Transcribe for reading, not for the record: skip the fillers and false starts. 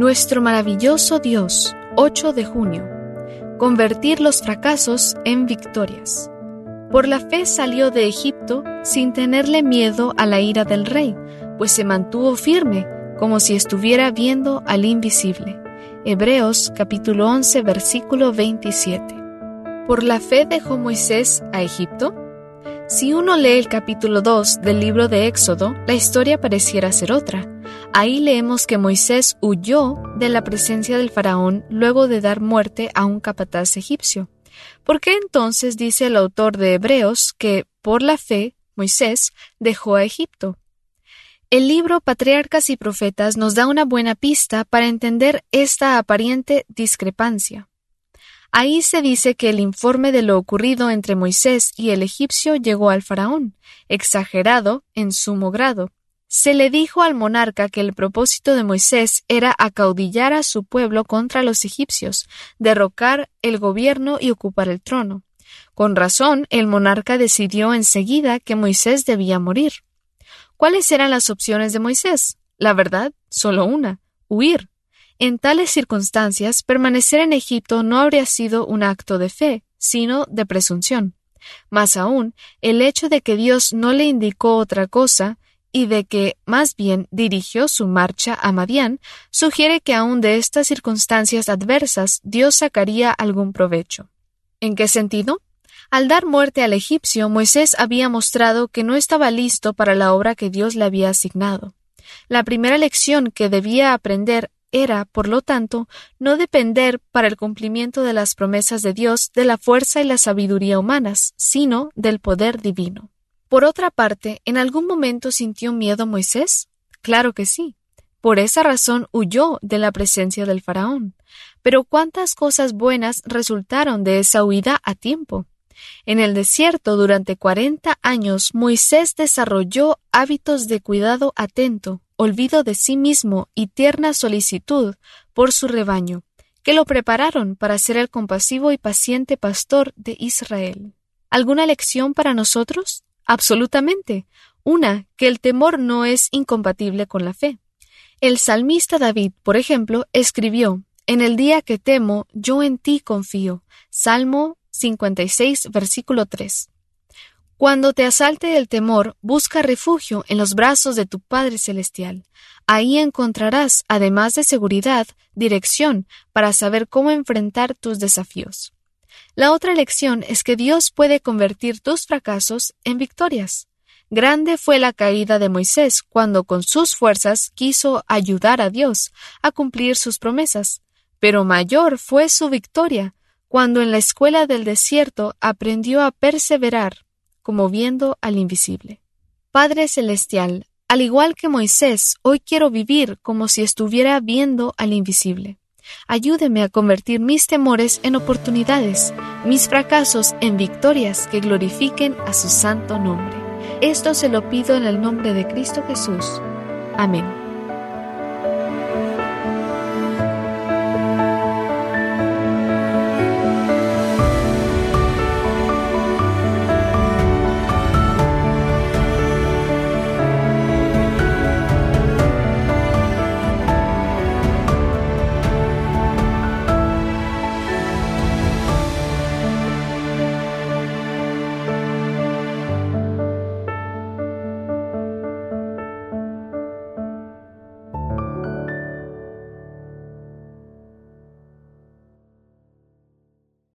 Nuestro maravilloso Dios, 8 de junio. Convertir los fracasos en victorias. Por la fe salió de Egipto sin tenerle miedo a la ira del rey, pues se mantuvo firme, como si estuviera viendo al invisible. Hebreos capítulo 11, versículo 27. ¿Por la fe dejó Moisés a Egipto? Si uno lee el capítulo 2 del libro de Éxodo, la historia pareciera ser otra. Ahí leemos que Moisés huyó de la presencia del faraón luego de dar muerte a un capataz egipcio. ¿Por qué entonces dice el autor de Hebreos que, por la fe, Moisés dejó a Egipto? El libro Patriarcas y Profetas nos da una buena pista para entender esta aparente discrepancia. Ahí se dice que el informe de lo ocurrido entre Moisés y el egipcio llegó al faraón, exagerado en sumo grado. Se le dijo al monarca que el propósito de Moisés era acaudillar a su pueblo contra los egipcios, derrocar el gobierno y ocupar el trono. Con razón, el monarca decidió enseguida que Moisés debía morir. ¿Cuáles eran las opciones de Moisés? La verdad, solo una: huir. En tales circunstancias, permanecer en Egipto no habría sido un acto de fe, sino de presunción. Más aún, el hecho de que Dios no le indicó otra cosa y de que, más bien, dirigió su marcha a Madián, sugiere que aún de estas circunstancias adversas Dios sacaría algún provecho. ¿En qué sentido? Al dar muerte al egipcio, Moisés había mostrado que no estaba listo para la obra que Dios le había asignado. La primera lección que debía aprender era, por lo tanto, no depender para el cumplimiento de las promesas de Dios de la fuerza y la sabiduría humanas, sino del poder divino. Por otra parte, ¿en algún momento sintió miedo Moisés? Claro que sí. Por esa razón huyó de la presencia del faraón. Pero ¿cuántas cosas buenas resultaron de esa huida a tiempo? En el desierto, durante 40 años, Moisés desarrolló hábitos de cuidado atento, olvido de sí mismo y tierna solicitud por su rebaño, que lo prepararon para ser el compasivo y paciente pastor de Israel. ¿Alguna lección para nosotros? Absolutamente. Una, que el temor no es incompatible con la fe. El salmista David, por ejemplo, escribió: «En el día que temo, yo en ti confío». Salmo 56, versículo 3. Cuando te asalte el temor, busca refugio en los brazos de tu Padre Celestial. Ahí encontrarás, además de seguridad, dirección para saber cómo enfrentar tus desafíos. La otra lección es que Dios puede convertir tus fracasos en victorias. Grande fue la caída de Moisés cuando con sus fuerzas quiso ayudar a Dios a cumplir sus promesas, pero mayor fue su victoria cuando en la escuela del desierto aprendió a perseverar, como viendo al invisible. Padre Celestial, al igual que Moisés, hoy quiero vivir como si estuviera viendo al invisible. Ayúdeme a convertir mis temores en oportunidades, mis fracasos en victorias que glorifiquen a su santo nombre. Esto se lo pido en el nombre de Cristo Jesús. Amén.